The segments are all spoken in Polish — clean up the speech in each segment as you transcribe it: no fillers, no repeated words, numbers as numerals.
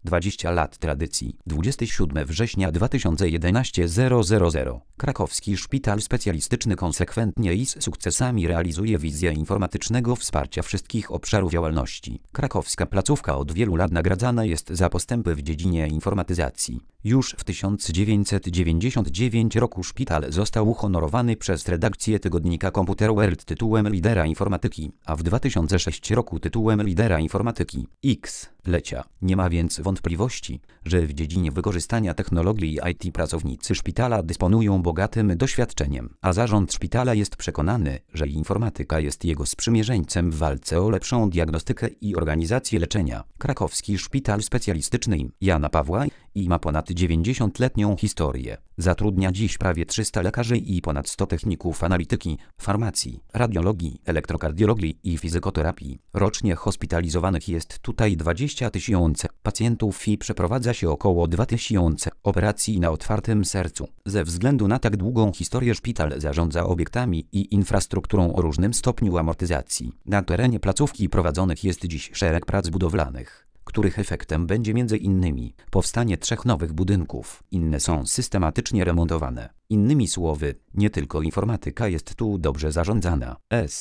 20 lat tradycji. 27 września 2011 000. Krakowski Szpital Specjalistyczny konsekwentnie i z sukcesami realizuje wizję informatycznego wsparcia wszystkich obszarów działalności. Krakowska placówka od wielu lat nagradzana jest za postępy w dziedzinie informatyzacji. Już w 1999 roku szpital został uhonorowany przez redakcję tygodnika Computer World tytułem lidera informatyki, a w 2006 roku tytułem lidera informatyki X-lecia. Nie ma więc wątpliwości, że w dziedzinie wykorzystania technologii IT pracownicy szpitala dysponują bogatym doświadczeniem, a zarząd szpitala jest przekonany, że informatyka jest jego sprzymierzeńcem w walce o lepszą diagnostykę i organizację leczenia. Krakowski Szpital Specjalistyczny im. Jana Pawła i ma ponad 90-letnią historię. Zatrudnia dziś prawie 300 lekarzy i ponad 100 techników analityki, farmacji, radiologii, elektrokardiologii i fizykoterapii. Rocznie hospitalizowanych jest tutaj 20 tysięcy pacjentów i przeprowadza się około 2000 operacji na otwartym sercu. Ze względu na tak długą historię szpital zarządza obiektami i infrastrukturą o różnym stopniu amortyzacji. Na terenie placówki prowadzonych jest dziś szereg prac budowlanych, których efektem będzie m.in. powstanie 3 nowych budynków. Inne są systematycznie remontowane. Innymi słowy, nie tylko informatyka jest tu dobrze zarządzana.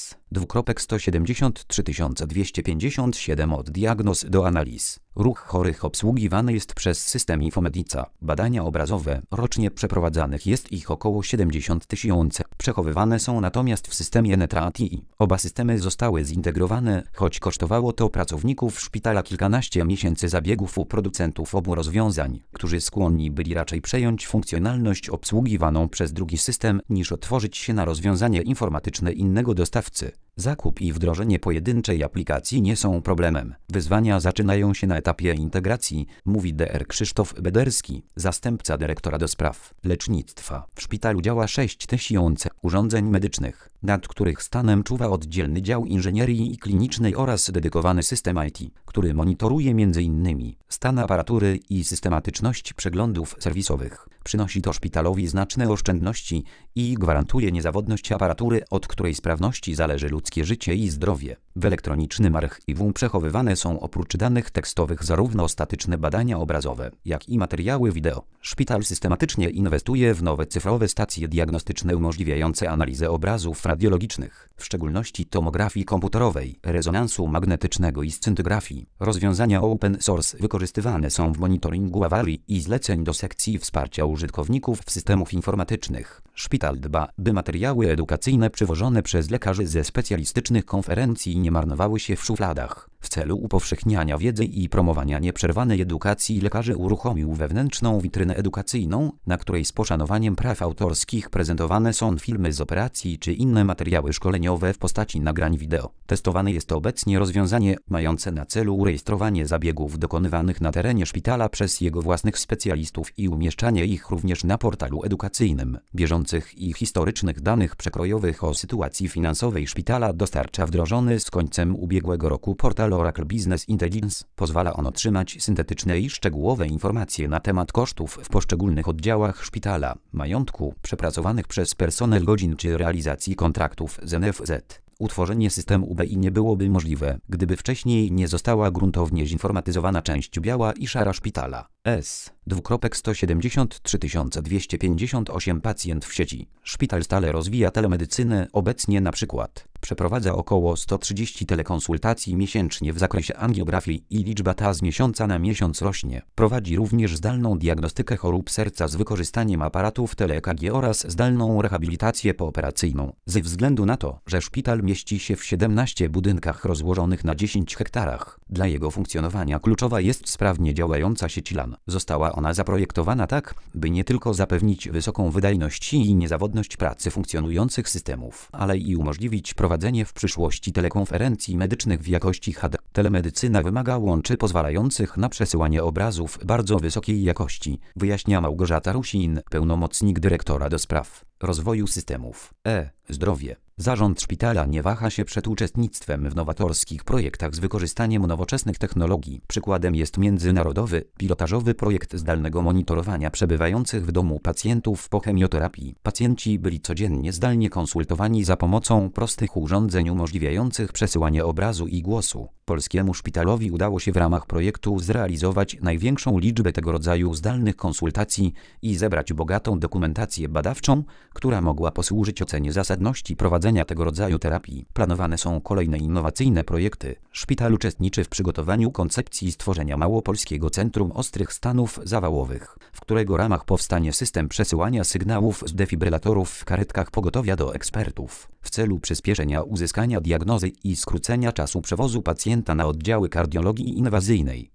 S:173 257 od diagnoz do analiz. Ruch chorych obsługiwany jest przez system Infomedica. Badania obrazowe rocznie przeprowadzanych jest ich około 70 tysięcy. Przechowywane są natomiast w systemie NetRATI. Oba systemy zostały zintegrowane, choć kosztowało to pracowników szpitala kilkanaście miesięcy zabiegów u producentów obu rozwiązań, którzy skłonni byli raczej przejąć funkcjonalność obsługiwaną przez drugi system, niż otworzyć się na rozwiązanie informatyczne innego dostawcy. Zakup i wdrożenie pojedynczej aplikacji nie są problemem. Wyzwania zaczynają się na etapie integracji, mówi dr Krzysztof Bederski, zastępca dyrektora do spraw lecznictwa. W szpitalu działa 6000 urządzeń medycznych, nad których stanem czuwa oddzielny dział inżynierii klinicznej oraz dedykowany system IT, który monitoruje m.in. stan aparatury i systematyczność przeglądów serwisowych. Przynosi to szpitalowi znaczne oszczędności i gwarantuje niezawodność aparatury, od której sprawności zależy ludzkie życie i zdrowie. W elektronicznym archiwum przechowywane są oprócz danych tekstowych zarówno statyczne badania obrazowe, jak i materiały wideo. Szpital systematycznie inwestuje w nowe cyfrowe stacje diagnostyczne umożliwiające analizę obrazów radiologicznych, w szczególności tomografii komputerowej, rezonansu magnetycznego i scyntografii. Rozwiązania open source wykorzystywane są w monitoringu awarii i zleceń do sekcji wsparcia użytkowników systemów informatycznych. Szpital dba, by materiały edukacyjne przywożone przez lekarzy ze specjalistycznych konferencji nie marnowały się w szufladach. W celu upowszechniania wiedzy i promowania nieprzerwanej edukacji lekarzy uruchomił wewnętrzną witrynę edukacyjną, na której z poszanowaniem praw autorskich prezentowane są filmy z operacji czy inne materiały szkoleniowe w postaci nagrań wideo. Testowane jest obecnie rozwiązanie mające na celu urejestrowanie zabiegów dokonywanych na terenie szpitala przez jego własnych specjalistów i umieszczanie ich również na portalu edukacyjnym. Bieżących i historycznych danych przekrojowych o sytuacji finansowej szpitala dostarcza wdrożony z końcem ubiegłego roku portal Oracle Business Intelligence. Pozwala on otrzymać syntetyczne i szczegółowe informacje na temat kosztów w poszczególnych oddziałach szpitala, majątku, przepracowanych przez personel godzin czy realizacji kontraktów z NFZ. Utworzenie systemu UBI nie byłoby możliwe, gdyby wcześniej nie została gruntownie zinformatyzowana część biała i szara szpitala. S:173 258 pacjent w sieci. Szpital stale rozwija telemedycynę, obecnie na przykład przeprowadza około 130 telekonsultacji miesięcznie w zakresie angiografii i liczba ta z miesiąca na miesiąc rośnie. Prowadzi również zdalną diagnostykę chorób serca z wykorzystaniem aparatów tele-EKG oraz zdalną rehabilitację pooperacyjną. Ze względu na to, że szpital mieści się w 17 budynkach rozłożonych na 10 hektarach, dla jego funkcjonowania kluczowa jest sprawnie działająca sieć LAN. Została ona zaprojektowana tak, by nie tylko zapewnić wysoką wydajność i niezawodność pracy funkcjonujących systemów, ale i umożliwić prowadzenie w przyszłości telekonferencji medycznych w jakości HD. Telemedycyna wymaga łączy pozwalających na przesyłanie obrazów bardzo wysokiej jakości, wyjaśnia Małgorzata Rusin, pełnomocnik dyrektora do spraw rozwoju systemów zdrowie. Zarząd szpitala nie waha się przed uczestnictwem w nowatorskich projektach z wykorzystaniem nowoczesnych technologii. Przykładem jest międzynarodowy, pilotażowy projekt zdalnego monitorowania przebywających w domu pacjentów po chemioterapii. Pacjenci byli codziennie zdalnie konsultowani za pomocą prostych urządzeń umożliwiających przesyłanie obrazu i głosu. Polskiemu szpitalowi udało się w ramach projektu zrealizować największą liczbę tego rodzaju zdalnych konsultacji i zebrać bogatą dokumentację badawczą, która mogła posłużyć ocenie zasadności prowadzenia tego rodzaju terapii. Planowane są kolejne innowacyjne projekty. Szpital uczestniczy w przygotowaniu koncepcji stworzenia Małopolskiego Centrum Ostrych Stanów Zawałowych, w którego ramach powstanie system przesyłania sygnałów z defibrylatorów w karetkach pogotowia do ekspertów, w celu przyspieszenia uzyskania diagnozy i skrócenia czasu przewozu pacjenta na oddziały kardiologii inwazyjnej.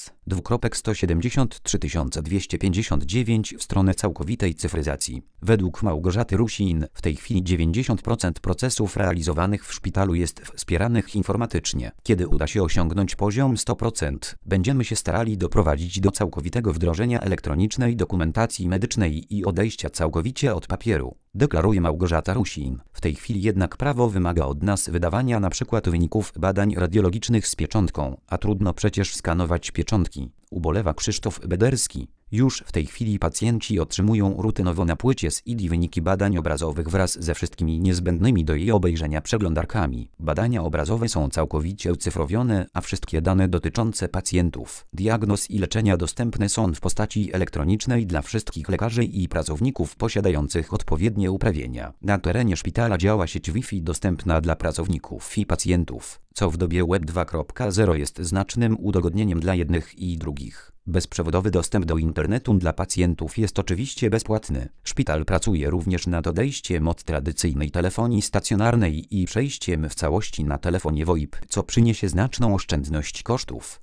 S. 143 259 w stronę całkowitej cyfryzacji. Według Małgorzaty Rusin w tej chwili 90% procesów realizowanych w szpitalu jest wspieranych informatycznie. Kiedy uda się osiągnąć poziom 100%, będziemy się starali doprowadzić do całkowitego wdrożenia elektronicznej dokumentacji medycznej i odejścia całkowicie od papieru, deklaruje Małgorzata Rusin. W tej chwili jednak prawo wymaga od nas wydawania np. wyników badań radiologicznych z pieczątką, a trudno przecież skanować pieczątki, ubolewa Krzysztof Bederski. Już w tej chwili pacjenci otrzymują rutynowo na płycie CD wyniki badań obrazowych wraz ze wszystkimi niezbędnymi do jej obejrzenia przeglądarkami. Badania obrazowe są całkowicie ucyfrowione, a wszystkie dane dotyczące pacjentów, diagnoz i leczenia dostępne są w postaci elektronicznej dla wszystkich lekarzy i pracowników posiadających odpowiednie uprawnienia. Na terenie szpitala działa sieć Wi-Fi dostępna dla pracowników i pacjentów, co w dobie Web 2.0 jest znacznym udogodnieniem dla jednych i drugich. Bezprzewodowy dostęp do internetu dla pacjentów jest oczywiście bezpłatny. Szpital pracuje również nad odejściem od tradycyjnej telefonii stacjonarnej i przejściem w całości na telefonię VoIP, co przyniesie znaczną oszczędność kosztów.